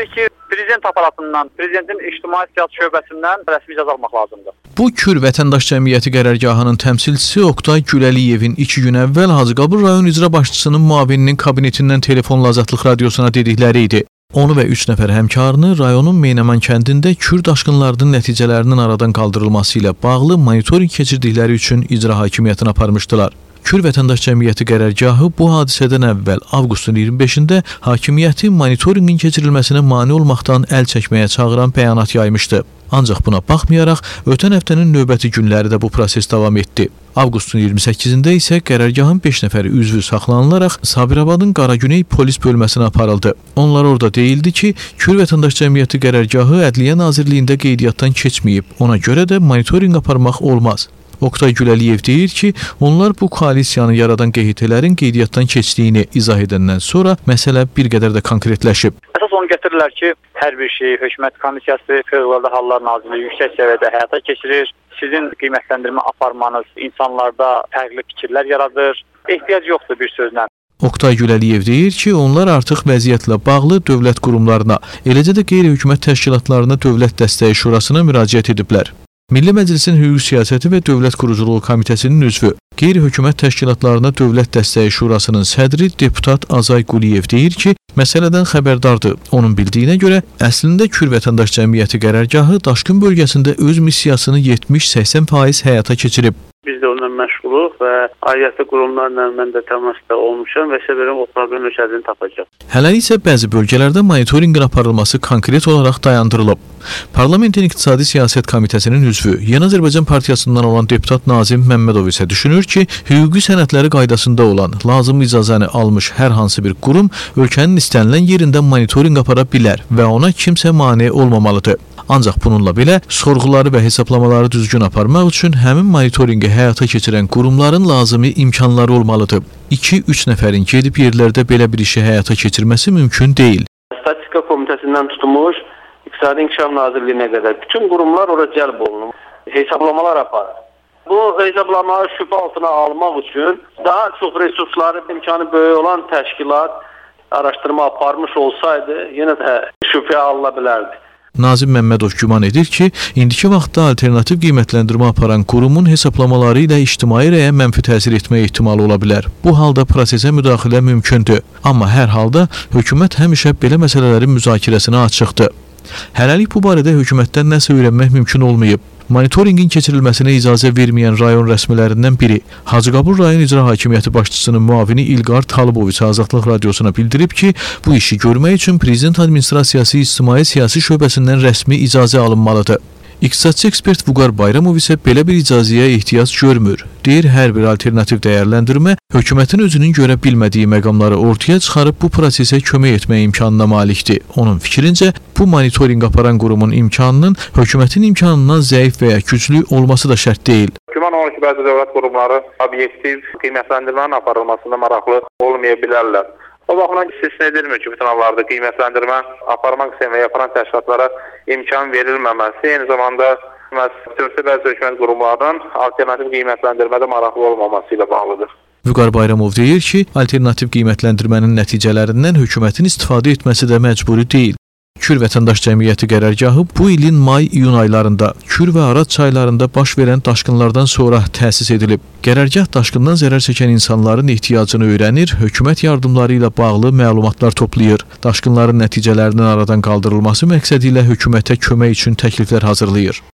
ki, prezident aparatından, prezidentin ictimai siyasət şöbəsindən rəsmi icazə almaq lazımdır. Bu Kür Vətəndaş Cəmiyyəti qərargahının təmsilçisi Oqtay Güləliyevin 2 gün əvvəl Hacıqabul rayon icra başçısının müavininin kabinetindən telefonla Azadlıq radiosuna dedikləri idi. Onu və 3 nəfər həmkarını rayonun Meynəman kəndində Kür daşqınlarının nəticələrinin aradan qaldırılması ilə bağlı monitorinq keçirdikləri üçün icra hakimiyyətinə aparmışdılar. Kür Vətəndaş Cəmiyyəti qərargahı bu hadisədən əvvəl avqustun 25-də hakimiyyəti monitorinqin keçirilməsinə mane olmaqdan əl çəkməyə çağıran bəyanat yaymışdı. Ancaq buna baxmayaraq, ötən həftənin növbəti günləri də bu proses davam etdi. Avqustun 28-də isə qərargahın 5 nəfəri üzvü saxlanılaraq Sabirabadın Qaragüney polis bölməsinə aparıldı. Onlar orada deyildi ki, Kür Vətəndaş Cəmiyyəti qərargahı Ədliyyə Nazirliyində qeydiyyatdan keçməyib, ona görə də monitorinq aparmaq olmaz. Oqtay Güləliyev deyir ki, onlar bu koalisiyanı yaradan QHT-lərin qeydiyyatdan keçdiyini izah edəndən sonra məsələ bir qədər də konkretləşib. Əsas onu gətirirlər ki, hər bir şey Hökumət Komissiyası, Fövqəladə Hallar Nazirliyi yüksək səviyyədə həyata keçirir. Sizin qiymətləndirmə aparmanız insanlarda fərqli fikirlər yaradır. Ehtiyac yoxdur bir sözlə. Oqtay Güləliyev deyir ki, onlar artıq vəziyyətlə bağlı dövlət qurumlarına, eləcə də qeyri-hökumət təşkilatlarına Dövlət Dəstəyi Şurasına müraciət ediblər. Milli Məclisin Hüquq Siyasəti və Dövlət Quruculuğu Komitəsinin üzvü, qeyri-hökumət təşkilatlarına Dövlət Dəstəyi Şurasının sədri deputat Azay Quliyev deyir ki, məsələdən xəbərdardır. Onun bildiyinə görə, əslində Kür Vətəndaş Cəmiyyəti qərargahı daşqın bölgəsində öz missiyasını 70-80% həyata keçirib. Biz də onunla məşğuluq və aidiyyatlı qurumlarla mən də təmasda olmuşam və səbəbim o problemin çözümünü tapacaq. Hələlik isə bəzi bölgələrdə monitorinqin aparılması konkret olaraq dayandırılıb. Parlamentin İqtisadi Siyasət Komitəsinin üzvü, Yeni Azərbaycan Partiyasından olan deputat Nazim Məmmədov isə düşünür ki, hüquqi sənədləri qaydasında olan, lazım icazəni almış hər hansı bir qurum ölkənin istənilən yerində monitorinq apara bilər və ona kimsə mane olmamalıdır. Ancaq bununla belə sorğuları və hesablamaları düzgün aparmaq üçün həmin monitorinqi həyata keçirən qurumların lazımi imkanları olmalıdır. 2-3 nəfərin gedib yerlərdə belə bir işi həyata keçirməsi mümkün deyil. Statistika Komitəsindən tutmuş, İqtisadi İnkişaf Nazirliyinə qədər bütün qurumlar ora cəlb olunur, hesablamalar aparır. Bu hesablamaları şübhə altına almaq üçün daha çox resursları, imkanı böyük olan təşkilat araşdırma aparmış olsaydı, yenə də şübhəyə alına bilərdi. Nazim Məmmədov güman edir ki, indiki vaxtda alternativ qiymətləndirmə aparan qurumun hesablamaları ilə ictimai rəyə mənfi təsir etmə ehtimalı ola bilər. Bu halda prosesə müdaxilə mümkündür. Amma hər halda hökumət həmişə belə məsələlərin müzakirəsinə açıqdır. Hələlik bu barədə hökumətdən nəsə öyrənmək mümkün olmayıb. Monitorinqin keçirilməsinə icazə verməyən rayon rəsmilərindən biri Hacıqabul rayon icra hakimiyyəti başçısının müavini İlqar Talıboviç Azadlıq radiosuna bildirib ki, bu işi görmək üçün Prezident Administrasiyası İctimai Siyasi Şöbəsindən rəsmi icazə alınmalıdır. İqtisadçı ekspert Vüqar Bayramov isə belə bir icazəyə ehtiyac görmür. Deyir, hər bir alternativ dəyərləndirmə hökumətin özünün görə bilmədiyi məqamları ortaya çıxarıb bu prosesə kömək etmək imkanına malikdir. Onun fikrincə, bu monitorinq aparan qurumun imkanının hökumətin imkanından zəif və ya güclü olması da şərt deyil. Güman olur ki, bəzi dövlət qurumları obyektiv qiymətləndirmənin aparılmasında maraqlı olmaya bilərlər. O baxımdan istisna edilmir ki, bütün hallarda qiymətləndirmə aparmaq istəyən və yaparan təşkilatlara imkan verilməməsi, eyni zamanda bəzi hökumət qurumlarının alternativ qiymətləndirmədə maraqlı olmaması ilə bağlıdır. Vüqar Bayramov deyir ki, alternativ qiymətləndirmənin nəticələrindən hökumətin istifadə etməsi də məcburi deyil. Kür Vətəndaş Cəmiyyəti qərargahı bu ilin may-iyun aylarında Kür və Arad çaylarında baş verən daşqınlardan sonra təsis edilib. Qərargah daşqından zərər çəkən insanların ehtiyacını öyrənir, hökumət yardımları ilə bağlı məlumatlar toplayır. Daşqınların nəticələrinin aradan qaldırılması məqsədi ilə hökumətə kömək üçün təkliflər hazırlayır.